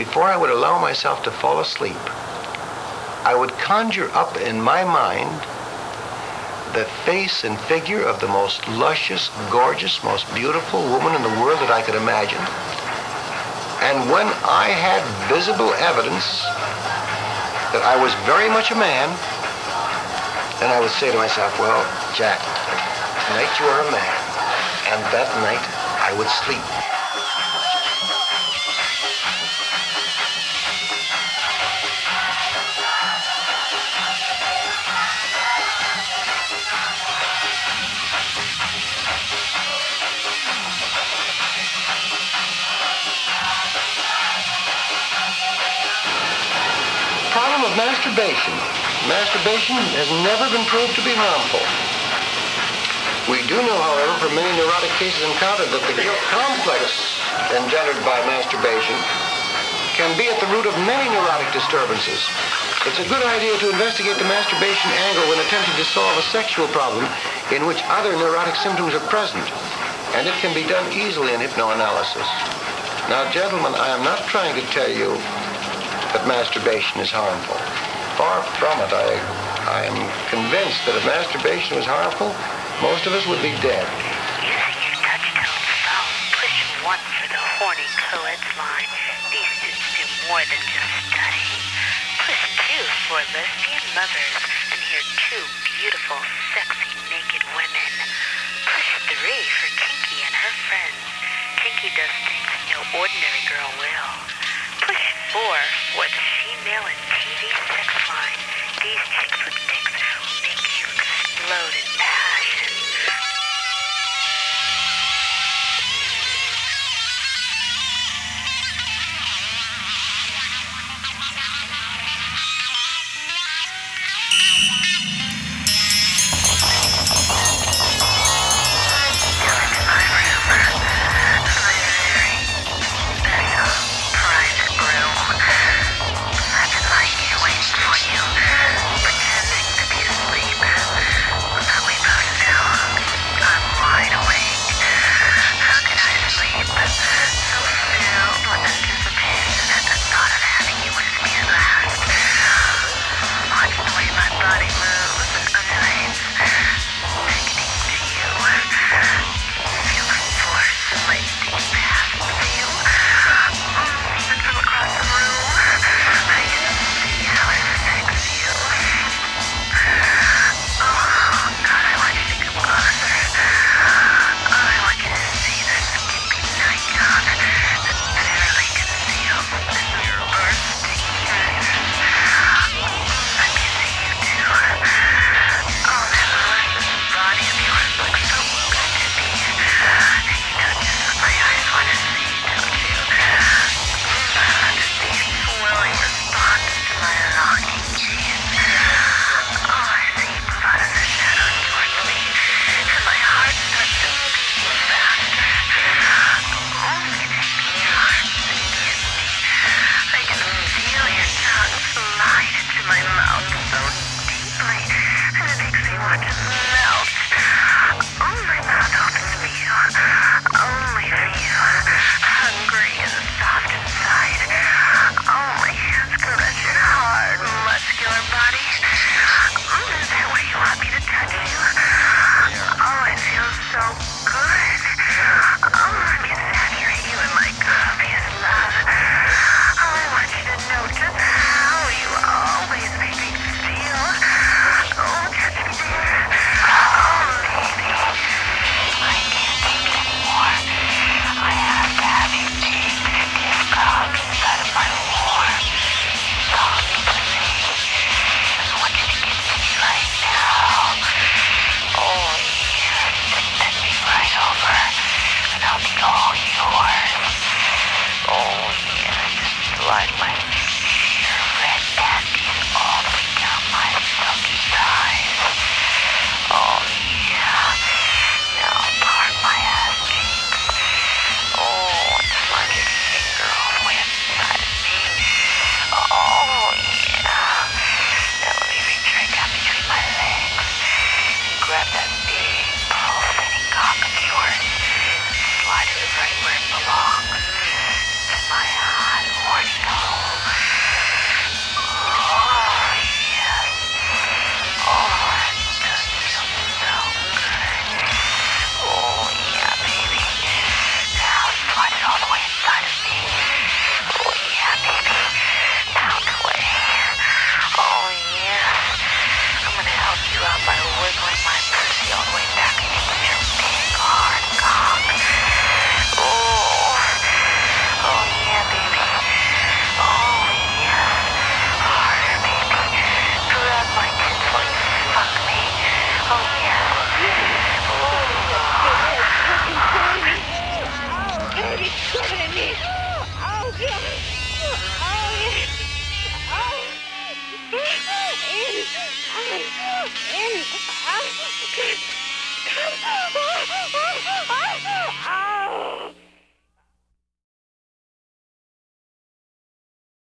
before I would allow myself to fall asleep, I would conjure up in my mind the face and figure of the most luscious, gorgeous, most beautiful woman in the world that I could imagine. And when I had visible evidence that I was very much a man, then I would say to myself, well, Jack, tonight you are a man. And that night I would sleep. Problem of masturbation. Masturbation has never been proved to be harmful. We do know, however, from many neurotic cases encountered that the guilt complex engendered by masturbation can be at the root of many neurotic disturbances. It's a good idea to investigate the masturbation angle when attempting to solve a sexual problem in which other neurotic symptoms are present, and it can be done easily in hypnoanalysis. Now, gentlemen, I am not trying to tell you that masturbation is harmful. Far from it. I am convinced that if masturbation was harmful, most of us would be dead. Using your touch-tone phone, push 1 for the horny co-eds line. These students do more than just study. Push 2 for lesbian mothers and hear 2 beautiful, sexy, naked women. Push 3 for Kinky and her friends. Kinky does things no ordinary girl will. Push 4 for the female and TV sex line. These chicks with dicks will make you explode in passion. Slide it right where it belongs. In my hot, horny Oh!